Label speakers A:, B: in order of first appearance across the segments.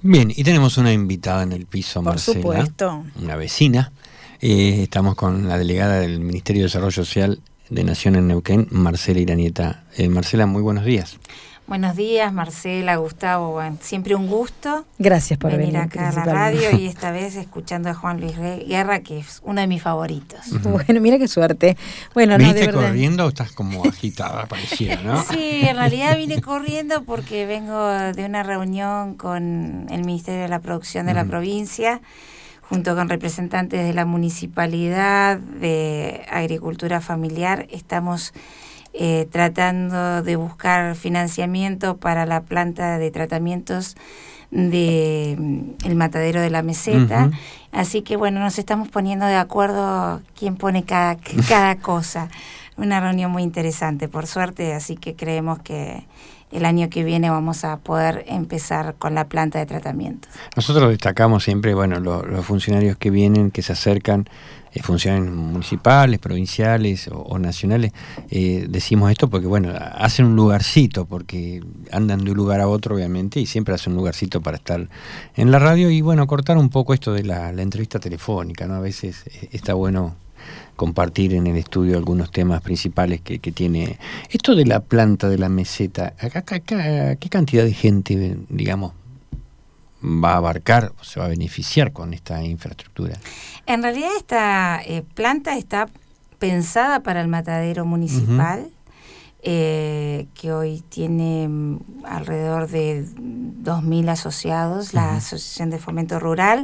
A: Bien, y tenemos una invitada en el piso,
B: Por
A: Marcela.
B: supuesto.
A: Una vecina. Estamos con la delegada del Ministerio de Desarrollo Social de Nación en Neuquén, Marcela Iranieta. Marcela, muy buenos días.
C: Buenos días, Marcela, Gustavo. Bueno, siempre un gusto.
B: Gracias por venir
C: acá a la radio y esta vez escuchando a Juan Luis Guerra, que es uno de mis favoritos.
B: Bueno, mira qué suerte. Bueno, no, de
A: ¿Viniste
B: verdad.
A: corriendo o estás como agitada, pareciera, no?
C: Sí, en realidad vine corriendo porque vengo de una reunión con el Ministerio de la Producción de la provincia, junto con representantes de la Municipalidad de Agricultura Familiar. Estamos tratando de buscar financiamiento para la planta de tratamientos de el matadero de la Meseta. Así que bueno, nos estamos poniendo de acuerdo quién pone cada cosa. Una reunión muy interesante, por suerte, así que creemos que el año que viene vamos a poder empezar con la planta de tratamiento.
A: Nosotros destacamos siempre, bueno, los funcionarios que vienen, que se acercan, funcionarios municipales, provinciales o nacionales, decimos esto porque, bueno, hacen un lugarcito, porque andan de un lugar a otro, obviamente, y siempre hacen un lugarcito para estar en la radio y, bueno, cortar un poco esto de la entrevista telefónica, ¿no? A veces está bueno compartir en el estudio algunos temas principales que tiene. Esto de la planta de la Meseta, acá, ¿qué cantidad de gente, digamos, va a abarcar o se va a beneficiar con esta infraestructura? En
C: realidad esta planta está pensada para el matadero municipal, que hoy tiene alrededor de 2.000 asociados, la Asociación de Fomento Rural,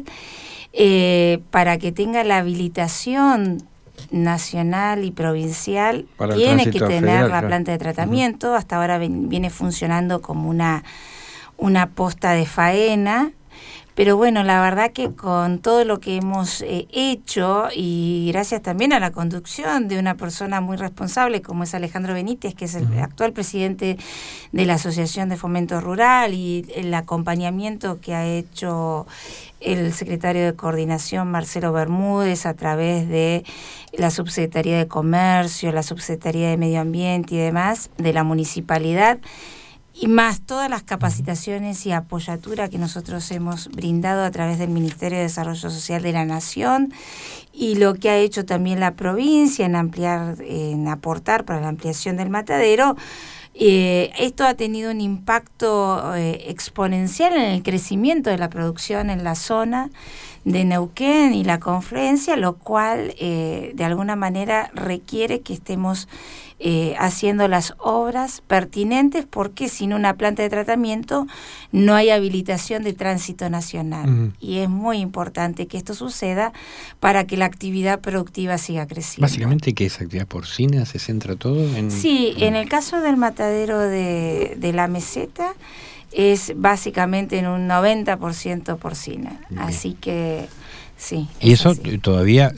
C: para que tenga la habilitación nacional y provincial, tiene que tener federal, la planta de tratamiento. Hasta ahora viene funcionando como una posta de faena, pero bueno, la verdad que con todo lo que hemos hecho y gracias también a la conducción de una persona muy responsable como es Alejandro Benítez, que es el actual presidente de la Asociación de Fomento Rural, y el acompañamiento que ha hecho el secretario de Coordinación Marcelo Bermúdez a través de la Subsecretaría de Comercio, la Subsecretaría de Medio Ambiente y demás de la municipalidad, y más todas las capacitaciones y apoyatura que nosotros hemos brindado a través del Ministerio de Desarrollo Social de la Nación, y lo que ha hecho también la provincia en aportar para la ampliación del matadero. Esto ha tenido un impacto exponencial en el crecimiento de la producción en la zona de Neuquén y la confluencia, lo cual de alguna manera requiere que estemos haciendo las obras pertinentes, porque sin una planta de tratamiento no hay habilitación de tránsito nacional. Y es muy importante que esto suceda para que la actividad productiva siga creciendo.
A: Básicamente, ¿qué es actividad porcina? ¿Se centra todo en...?
C: Sí, en el caso del matadero de la Meseta es básicamente en un 90% porcina. Bien. Así que sí.
A: Y eso así. Todavía,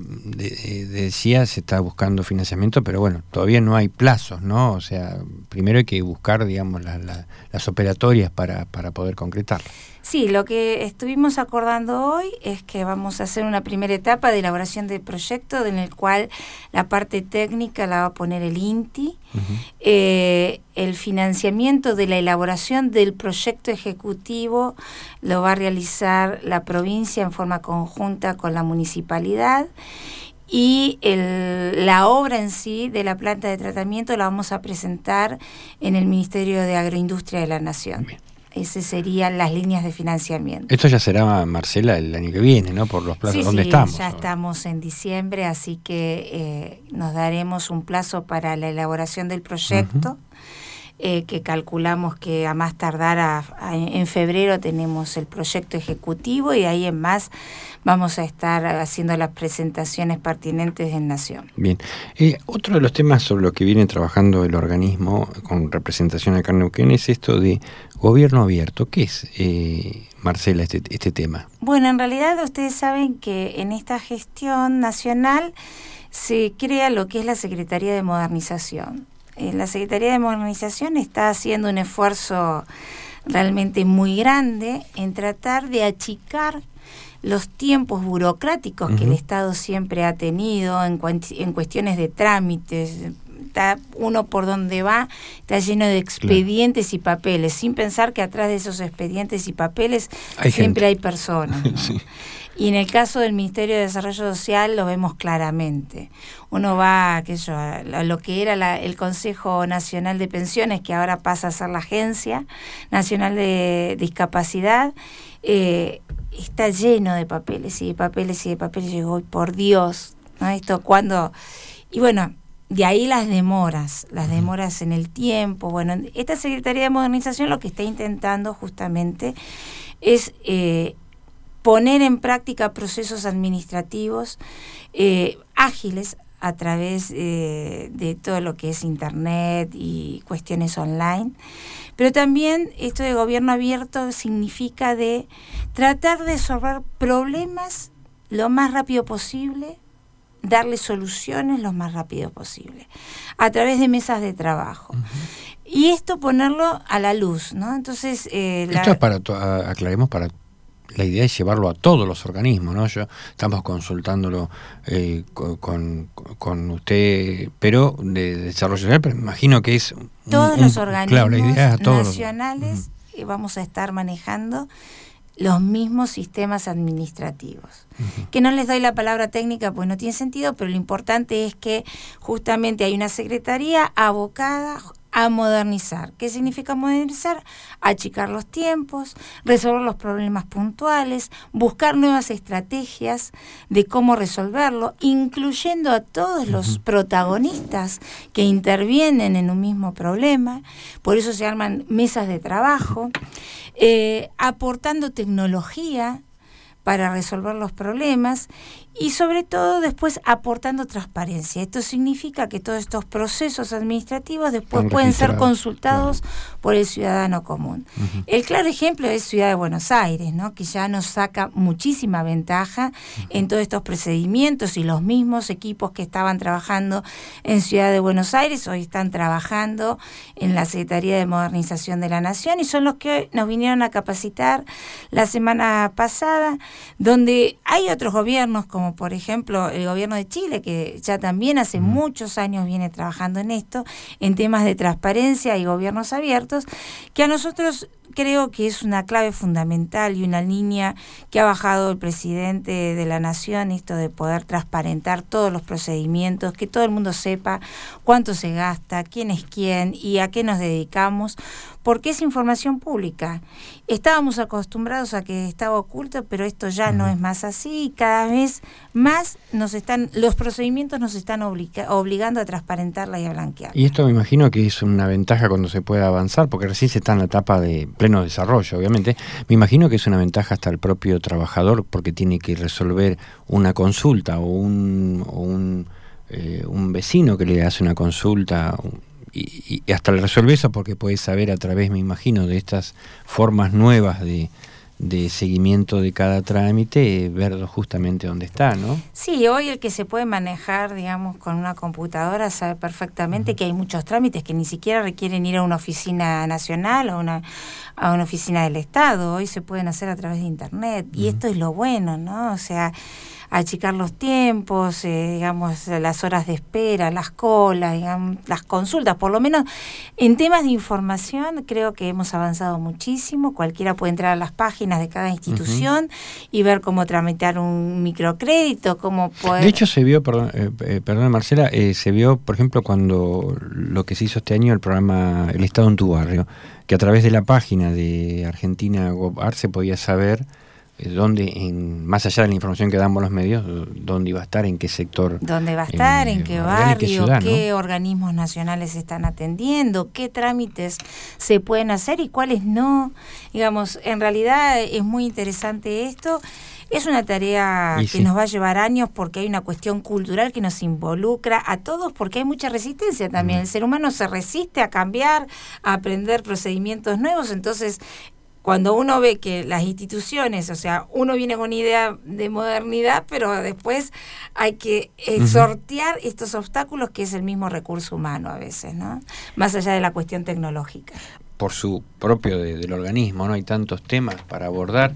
A: decía, se está buscando financiamiento, pero bueno, todavía no hay plazos, ¿no? O sea, primero hay que buscar, digamos, las operatorias para poder concretarlo.
C: Sí, lo que estuvimos acordando hoy es que vamos a hacer una primera etapa de elaboración del proyecto, en el cual la parte técnica la va a poner el INTI, el financiamiento de la elaboración del proyecto ejecutivo lo va a realizar la provincia en forma conjunta con la municipalidad, y la obra en sí de la planta de tratamiento la vamos a presentar en el Ministerio de Agroindustria de la Nación. Bien. Esas serían las líneas de financiamiento.
A: Esto ya será, Marcela, el año que viene, ¿no? Por los plazos. ¿Dónde estamos?
C: Ya estamos en diciembre, así que nos daremos un plazo para la elaboración del proyecto, que calculamos que a más tardar en febrero tenemos el proyecto ejecutivo, y ahí en más vamos a estar haciendo las presentaciones pertinentes en Nación.
A: Bien. Otro de los temas sobre los que viene trabajando el organismo con representación acá en Neuquén es esto de gobierno abierto. ¿Qué es, Marcela, este tema?
C: Bueno, en realidad ustedes saben que en esta gestión nacional se crea lo que es la Secretaría de Modernización. La Secretaría de Modernización está haciendo un esfuerzo realmente muy grande en tratar de achicar los tiempos burocráticos que el Estado siempre ha tenido en cuestiones de trámites, está uno por donde va, está lleno de expedientes y papeles, sin pensar que atrás de esos expedientes y papeles siempre hay personas, ¿no? Sí. Y en el caso del Ministerio de Desarrollo Social lo vemos claramente. Uno va a lo que era el Consejo Nacional de Pensiones, que ahora pasa a ser la Agencia Nacional de Discapacidad, está lleno de papeles y de papeles y de papeles. Y digo, por Dios, ¿no? Esto cuando... Y bueno, de ahí las demoras en el tiempo. Bueno, esta Secretaría de Modernización lo que está intentando justamente es... poner en práctica procesos administrativos ágiles a través de todo lo que es Internet y cuestiones online. Pero también esto de gobierno abierto significa de tratar de resolver problemas lo más rápido posible, darle soluciones lo más rápido posible, a través de mesas de trabajo. Y esto ponerlo a la luz, ¿no? Entonces...
A: esto es para, aclaremos, para... La idea es llevarlo a todos los organismos, ¿no? Estamos consultándolo con usted, pero de desarrollo social, pero me imagino que es...
C: Todos los organismos
A: la idea es todos
C: nacionales vamos a estar manejando los mismos sistemas administrativos. Que no les doy la palabra técnica pues no tiene sentido, pero lo importante es que justamente hay una secretaría abocada a modernizar. ¿Qué significa modernizar? Achicar los tiempos, resolver los problemas puntuales, buscar nuevas estrategias de cómo resolverlo, incluyendo a todos los protagonistas que intervienen en un mismo problema. Por eso se arman mesas de trabajo, aportando tecnología para resolver los problemas y sobre todo después aportando transparencia. Esto significa que todos estos procesos administrativos después pueden ser consultados por el ciudadano común. El claro ejemplo es Ciudad de Buenos Aires, ¿no? Que ya nos saca muchísima ventaja en todos estos procedimientos, y los mismos equipos que estaban trabajando en Ciudad de Buenos Aires hoy están trabajando en la Secretaría de Modernización de la Nación, y son los que nos vinieron a capacitar la semana pasada, donde hay otros gobiernos como por ejemplo el gobierno de Chile, que ya también hace muchos años viene trabajando en esto, en temas de transparencia y gobiernos abiertos, que a nosotros creo que es una clave fundamental y una línea que ha bajado el presidente de la Nación, esto de poder transparentar todos los procedimientos, que todo el mundo sepa cuánto se gasta, quién es quién y a qué nos dedicamos, porque es información pública. Estábamos acostumbrados a que estaba oculto, pero esto ya no es más así, y cada vez más los procedimientos nos están obligando a transparentarla y a blanquearla.
A: Y esto me imagino que es una ventaja cuando se pueda avanzar, porque recién se está en la etapa de pleno desarrollo, obviamente. Me imagino que es una ventaja hasta el propio trabajador, porque tiene que resolver una consulta o un vecino que le hace una consulta, y hasta le resuelve eso porque puede saber a través, me imagino, de estas formas nuevas de seguimiento de cada trámite, ver justamente dónde está, ¿no?
C: Sí, hoy el que se puede manejar, digamos, con una computadora sabe perfectamente que hay muchos trámites que ni siquiera requieren ir a una oficina nacional o a una oficina del Estado. Hoy se pueden hacer a través de Internet, y esto es lo bueno, ¿no? O sea, achicar los tiempos, digamos, las horas de espera, las colas, digamos, las consultas. Por lo menos en temas de información creo que hemos avanzado muchísimo. Cualquiera puede entrar a las páginas de cada institución y ver cómo tramitar un microcrédito, cómo poder...
A: De hecho se vio, perdón Marcela, se vio, por ejemplo, cuando lo que se hizo este año, el programa El Estado en tu Barrio, que a través de la página de Argentina Gov.ar se podía saber dónde, más allá de la información que damos los medios, dónde iba a estar, en qué sector.
C: Dónde va a estar, en qué barrio,
A: qué ciudad,
C: qué organismos nacionales están atendiendo, qué trámites se pueden hacer y cuáles no. Digamos, en realidad es muy interesante esto. Es una tarea que nos va a llevar años, porque hay una cuestión cultural que nos involucra a todos, porque hay mucha resistencia también. El ser humano se resiste a cambiar, a aprender procedimientos nuevos. Entonces, cuando uno ve que las instituciones, o sea, uno viene con una idea de modernidad, pero después hay que sortear estos obstáculos, que es el mismo recurso humano a veces, ¿no? Más allá de la cuestión tecnológica.
A: Por su propio del organismo, ¿no? Hay tantos temas para abordar.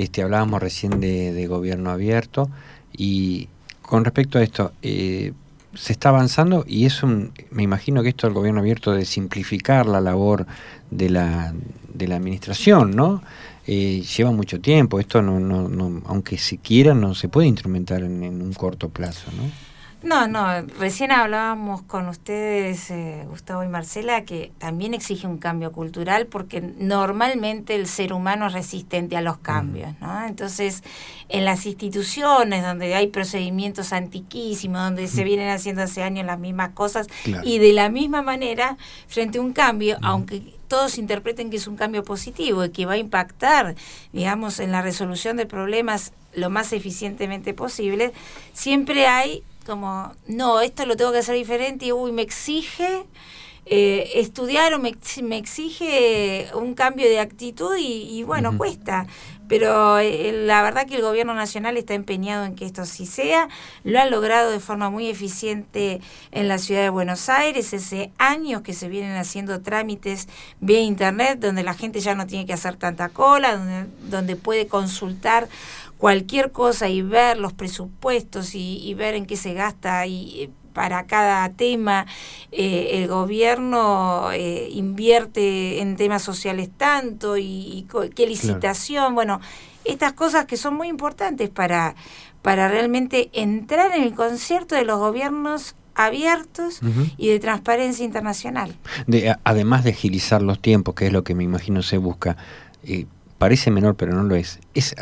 A: Hablábamos recién de gobierno abierto, y con respecto a esto, se está avanzando y me imagino que esto del gobierno abierto de simplificar la labor de la administración, ¿no? Lleva mucho tiempo, esto no, aunque se quiera, no se puede instrumentar en un corto plazo, ¿no?
C: No, recién hablábamos con ustedes, Gustavo y Marcela, que también exige un cambio cultural porque normalmente el ser humano es resistente a los cambios, ¿no? Entonces, en las instituciones donde hay procedimientos antiquísimos, donde se vienen haciendo hace años las mismas cosas, claro, y de la misma manera, frente a un cambio, aunque todos interpreten que es un cambio positivo y que va a impactar, digamos, en la resolución de problemas lo más eficientemente posible, siempre hay como, no, esto lo tengo que hacer diferente y me exige estudiar o me exige un cambio de actitud y bueno, cuesta. Pero la verdad que el gobierno nacional está empeñado en que esto sí sea, lo ha logrado de forma muy eficiente en la ciudad de Buenos Aires, hace años que se vienen haciendo trámites vía internet, donde la gente ya no tiene que hacer tanta cola, donde puede consultar cualquier cosa y ver los presupuestos y ver en qué se gasta y para cada tema. El gobierno invierte en temas sociales tanto y qué licitación, claro. Bueno, estas cosas que son muy importantes para realmente entrar en el concierto de los gobiernos abiertos y de transparencia internacional.
A: Además de agilizar los tiempos, que es lo que me imagino se busca, parece menor pero no lo es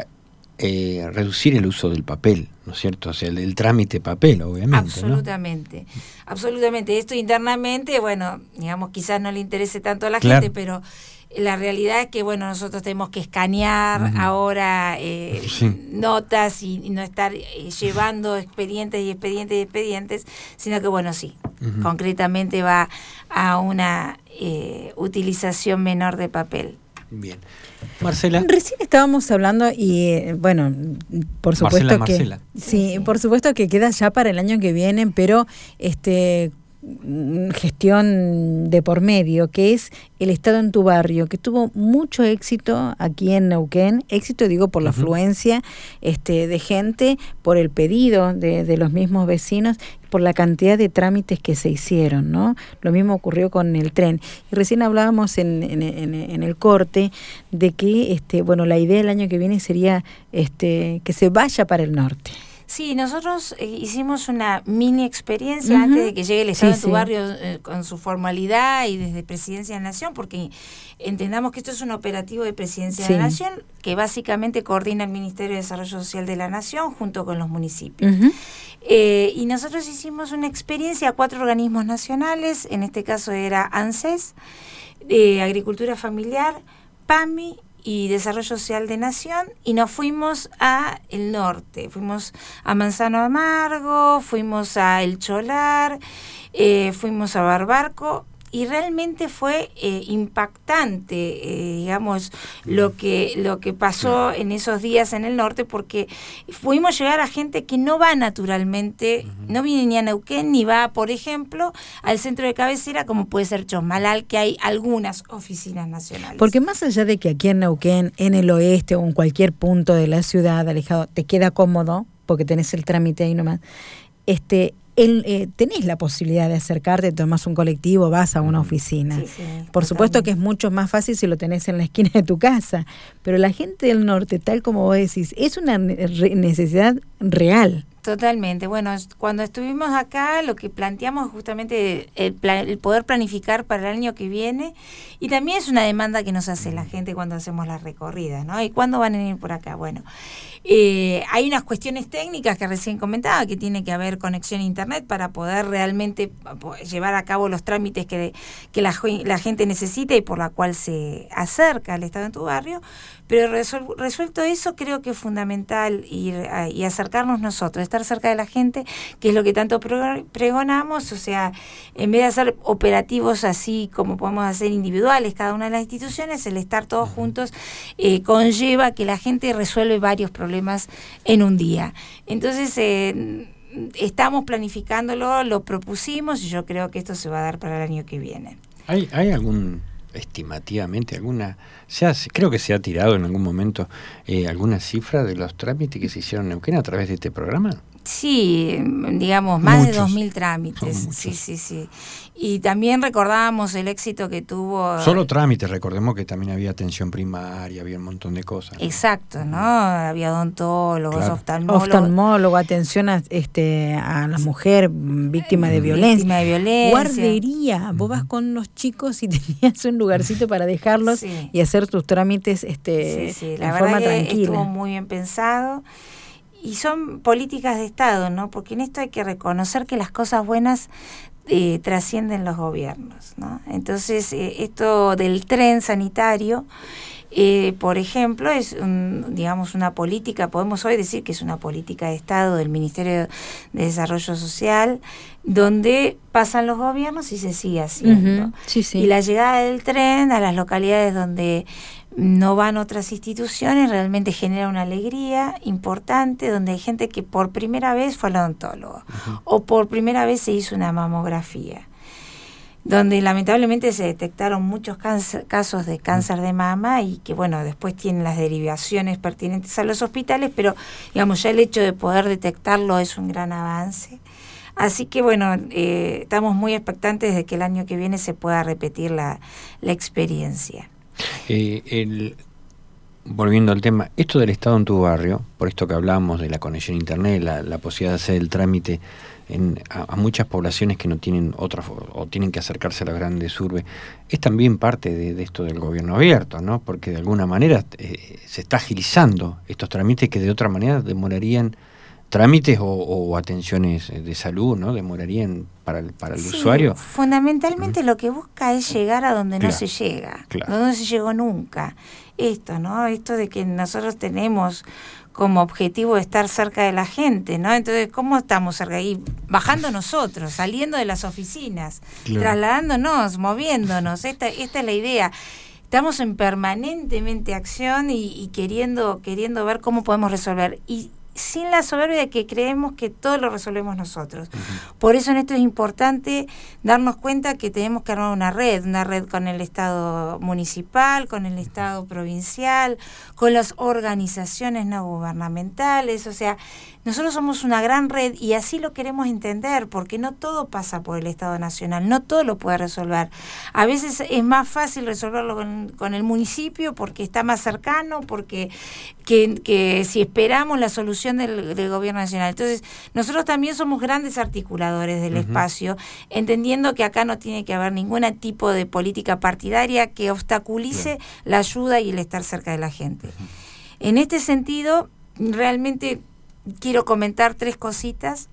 A: reducir el uso del papel, ¿no es cierto? O sea, el trámite papel, obviamente.
C: Absolutamente, ¿no? Absolutamente. Esto internamente, bueno, digamos, quizás no le interese tanto a la
A: claro.
C: gente, pero la realidad es que, bueno, nosotros tenemos que escanear ahora notas y no estar llevando expedientes, sino que, bueno, sí, concretamente va a una utilización menor de papel.
A: Bien. Marcela.
B: Recién estábamos hablando y bueno, por supuesto
A: Marcela.
B: Sí, por supuesto que queda ya para el año que viene, pero gestión de por medio, que es el Estado en tu barrio, que tuvo mucho éxito aquí en Neuquén, éxito digo por la afluencia de gente, por el pedido de los mismos vecinos, por la cantidad de trámites que se hicieron, ¿no? Lo mismo ocurrió con el tren. Y recién hablábamos en el corte de que bueno, la idea del año que viene sería que se vaya para el norte.
C: Sí, nosotros hicimos una mini experiencia antes de que llegue el Estado en tu barrio con su formalidad y desde Presidencia de la Nación, porque entendamos que esto es un operativo de Presidencia de la Nación que básicamente coordina el Ministerio de Desarrollo Social de la Nación junto con los municipios. Y nosotros hicimos una experiencia a 4 organismos nacionales, en este caso era ANSES, Agricultura Familiar, PAMI y Desarrollo Social de Nación, y nos fuimos a el norte, fuimos a Manzano Amargo, fuimos a El Cholar, fuimos a Barbarco, y realmente fue impactante, digamos, lo que pasó en esos días en el norte, porque pudimos llegar a gente que no va naturalmente, no viene ni a Neuquén, ni va, por ejemplo, al centro de cabecera, como puede ser Chosmalal, que hay algunas oficinas nacionales.
B: Porque más allá de que aquí en Neuquén, en el oeste o en cualquier punto de la ciudad alejado, te queda cómodo, porque tenés el trámite ahí nomás, tenés la posibilidad de acercarte, tomás un colectivo, vas a una oficina. Por supuesto que es mucho más fácil si lo tenés en la esquina de tu casa, pero la gente del norte, tal como vos decís, es una necesidad real.
C: Totalmente. Bueno, cuando estuvimos acá, lo que planteamos justamente el poder planificar para el año que viene, y también es una demanda que nos hace la gente cuando hacemos las recorridas, ¿no? ¿Y cuándo van a venir por acá? Bueno, hay unas cuestiones técnicas que recién comentaba, que tiene que haber conexión a internet para poder realmente llevar a cabo los trámites que la gente necesita y por la cual se acerca al Estado en tu barrio. Pero resuelto eso, creo que es fundamental ir y acercarnos nosotros, estar cerca de la gente, que es lo que tanto pregonamos. O sea, en vez de hacer operativos así como podemos hacer individuales cada una de las instituciones, el estar todos juntos conlleva que la gente resuelve varios problemas en un día. Entonces, estamos planificándolo, lo propusimos, y yo creo que esto se va a dar para el año que viene.
A: ¿Hay algún... estimativamente creo que se ha tirado en algún momento alguna cifra de los trámites que se hicieron en Neuquén a través de este programa?
C: Sí, digamos, más
A: Muchos.
C: de 2.000 trámites. Sí. Y también recordábamos el éxito que tuvo...
A: Solo trámites, recordemos que también había atención primaria, había un montón de cosas.
C: Exacto, ¿no? Había odontólogos,
A: Claro.
B: Oftalmólogo, atención a la mujer víctima de violencia.
C: Víctima de violencia.
B: Guardería. Vos vas con los chicos y tenías un lugarcito para dejarlos y hacer tus trámites
C: Sí,
B: en
C: la
B: forma
C: verdad que
B: tranquila.
C: estuvo muy bien pensado. Y son políticas de Estado, ¿no? Porque en esto hay que reconocer que las cosas buenas trascienden los gobiernos, ¿no? Entonces, esto del tren sanitario, por ejemplo, es digamos una política, podemos hoy decir que es una política de Estado del Ministerio de Desarrollo Social, donde pasan los gobiernos y se sigue haciendo.
B: Uh-huh. Sí.
C: Y la llegada del tren a las localidades donde no van otras instituciones realmente genera una alegría importante, donde hay gente que por primera vez fue al odontólogo o por primera vez se hizo una mamografía, donde lamentablemente se detectaron muchos casos de cáncer de mama y que bueno, después tienen las derivaciones pertinentes a los hospitales, pero digamos ya el hecho de poder detectarlo es un gran avance. Así que bueno, estamos muy expectantes de que el año que viene se pueda repetir la experiencia.
A: Volviendo al tema, esto del Estado en tu barrio, por esto que hablamos de la conexión a internet, la posibilidad de hacer el trámite a muchas poblaciones que no tienen otra o tienen que acercarse a las grandes urbes, es también parte de esto del gobierno abierto, ¿no? Porque de alguna manera se está agilizando estos trámites que de otra manera demorarían, trámites o atenciones de salud, ¿no? Demorarían para el usuario.
C: Fundamentalmente lo que busca es llegar a donde no se llega, donde no se llegó nunca. Esto, ¿no? Esto de que nosotros tenemos como objetivo estar cerca de la gente, ¿no? Entonces, ¿cómo estamos cerca? Y bajando nosotros, saliendo de las oficinas, trasladándonos, moviéndonos. Esta es la idea. Estamos en permanentemente acción y queriendo ver cómo podemos resolver. Y sin la soberbia de que creemos que todo lo resolvemos nosotros. Por eso en esto es importante darnos cuenta que tenemos que armar una red con el Estado municipal, con el Estado provincial, con las organizaciones no gubernamentales, o sea, nosotros somos una gran red y así lo queremos entender, porque no todo pasa por el Estado nacional, no todo lo puede resolver. A veces es más fácil resolverlo con el municipio porque está más cercano, porque que si esperamos la solución del gobierno nacional. Entonces, nosotros también somos grandes articuladores del espacio, entendiendo que acá no tiene que haber ningún tipo de política partidaria que obstaculice la ayuda y el estar cerca de la gente. En este sentido, realmente quiero comentar 3 cositas.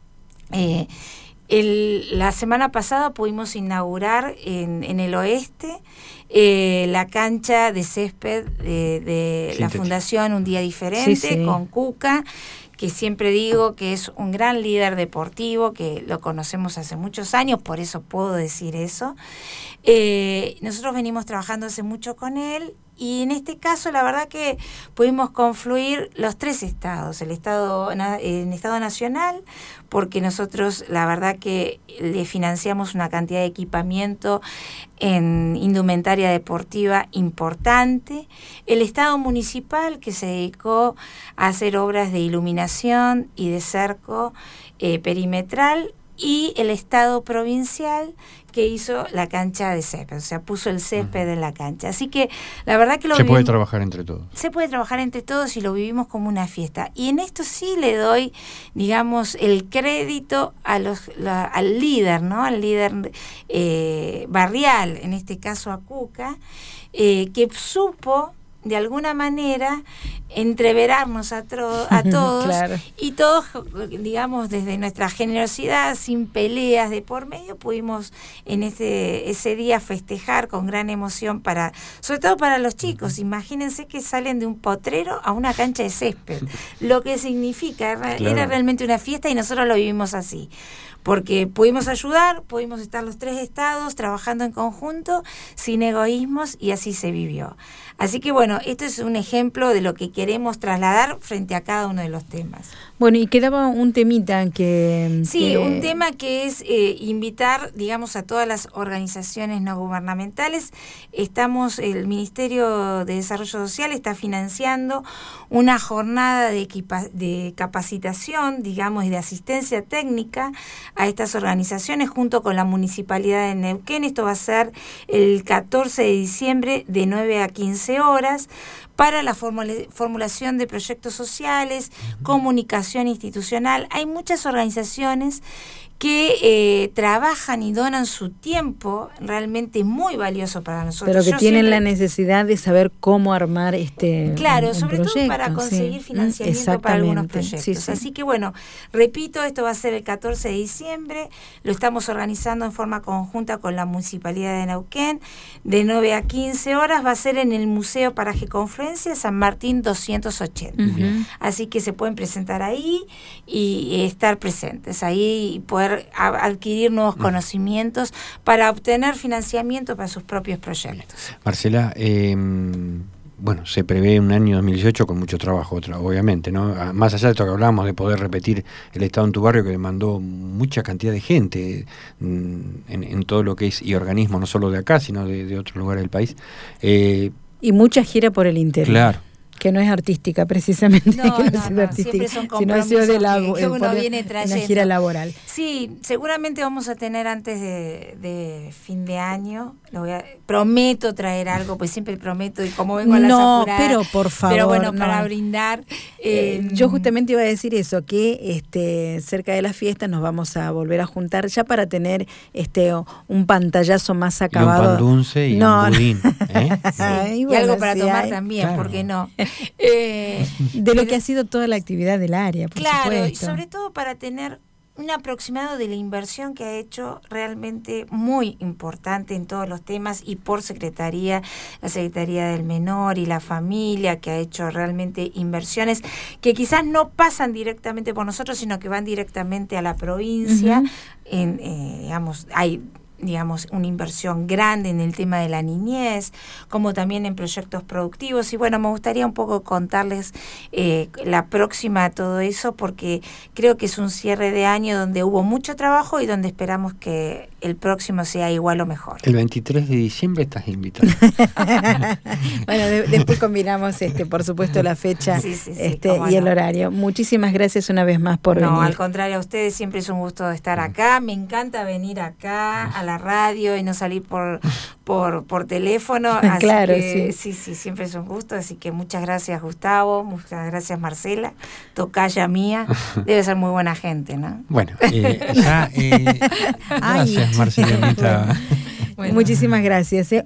C: La semana pasada pudimos inaugurar en el oeste la cancha de césped de la Fundación Un Día Diferente, con Cuca, que siempre digo que es un gran líder deportivo, que lo conocemos hace muchos años, por eso puedo decir eso. Nosotros venimos trabajando hace mucho con él, y en este caso la verdad que pudimos confluir los 3 estados, el estado nacional, porque nosotros la verdad que le financiamos una cantidad de equipamiento en indumentaria deportiva importante, el estado municipal que se dedicó a hacer obras de iluminación y de cerco perimetral, y el estado provincial que hizo la cancha de césped, o sea, puso el césped en la cancha. Así que la verdad que
A: puede trabajar entre todos.
C: Se puede trabajar entre todos y lo vivimos como una fiesta. Y en esto sí le doy, digamos, el crédito al líder, ¿no? Al líder barrial, en este caso a Cuca, que supo de alguna manera entreverarnos a todos y todos, digamos, desde nuestra generosidad, sin peleas de por medio, pudimos en ese día festejar con gran emoción, sobre todo para los chicos. Imagínense que salen de un potrero a una cancha de césped, lo que significa, era realmente una fiesta, y nosotros lo vivimos así, porque pudimos ayudar, pudimos estar los 3 estados trabajando en conjunto, sin egoísmos, y así se vivió. Así que bueno, bueno, esto es un ejemplo de lo que queremos trasladar frente a cada uno de los temas.
B: Bueno, y quedaba un temita que...
C: Sí, un tema que es invitar, digamos, a todas las organizaciones no gubernamentales. El Ministerio de Desarrollo Social está financiando una jornada de capacitación, digamos, y de asistencia técnica a estas organizaciones junto con la Municipalidad de Neuquén. Esto va a ser el 14 de diciembre de 9 a 15 horas para la formulación de proyectos sociales, comunicación institucional. Hay muchas organizaciones que trabajan y donan su tiempo, realmente muy valioso para nosotros.
B: Pero que tienen la necesidad de saber cómo armar
C: Claro,
B: un
C: sobre
B: proyecto,
C: todo para conseguir financiamiento para algunos proyectos. Sí. Así que bueno, repito, esto va a ser el 14 de diciembre, lo estamos organizando en forma conjunta con la Municipalidad de Neuquén, de 9 a 15 horas, va a ser en el Museo Paraje Confluencia, San Martín 280. Así que se pueden presentar ahí y estar presentes ahí y poder adquirir nuevos conocimientos para obtener financiamiento para sus propios proyectos.
A: Marcela, bueno, se prevé un año 2018 con mucho trabajo, obviamente, ¿no? Más allá de esto que hablamos, de poder repetir el Estado en tu barrio, que demandó mucha cantidad de gente en todo lo que es, y organismos, no solo de acá, sino de otros lugares del país.
B: Y mucha gira por el interior.
A: Claro.
B: Que no es artística, precisamente.
C: No,
B: que no es artística,
C: siempre son
B: compromisos que uno viene trayendo. Una gira laboral.
C: Sí, seguramente vamos a tener antes de fin de año. Prometo traer algo, pues siempre prometo, y como vengo a las apuradas.
B: Pero por favor.
C: Pero bueno, para brindar.
B: Yo justamente iba a decir eso, que cerca de las fiestas nos vamos a volver a juntar ya para tener un pantallazo más acabado.
A: Y un pan dulce y un budín.
C: Sí. Y bueno, algo para tomar también, claro. ¿Por qué no?
B: De lo que ha sido toda la actividad del área, por
C: claro,
B: supuesto.
C: Y sobre todo para tener un aproximado de la inversión que ha hecho realmente muy importante en todos los temas y por secretaría, la Secretaría del Menor y la Familia, que ha hecho realmente inversiones que quizás no pasan directamente por nosotros, sino que van directamente a la provincia. Hay una inversión grande en el tema de la niñez, como también en proyectos productivos. Y bueno, me gustaría un poco contarles la próxima todo eso, porque creo que es un cierre de año donde hubo mucho trabajo y donde esperamos que el próximo sea igual o mejor.
A: El 23 de diciembre estás invitado.
B: Bueno, después combinamos, por supuesto, la fecha y el horario. Muchísimas gracias una vez más por venir.
C: No, al contrario, a ustedes siempre es un gusto estar acá. Me encanta venir acá a la radio y no salir por teléfono. Así
B: claro,
C: que, sí, siempre es un gusto. Así que muchas gracias, Gustavo. Muchas gracias, Marcela. Tocaya mía. Debe ser muy buena gente, ¿no?
A: Bueno, gracias, Marcelita.
B: Bueno. Muchísimas gracias.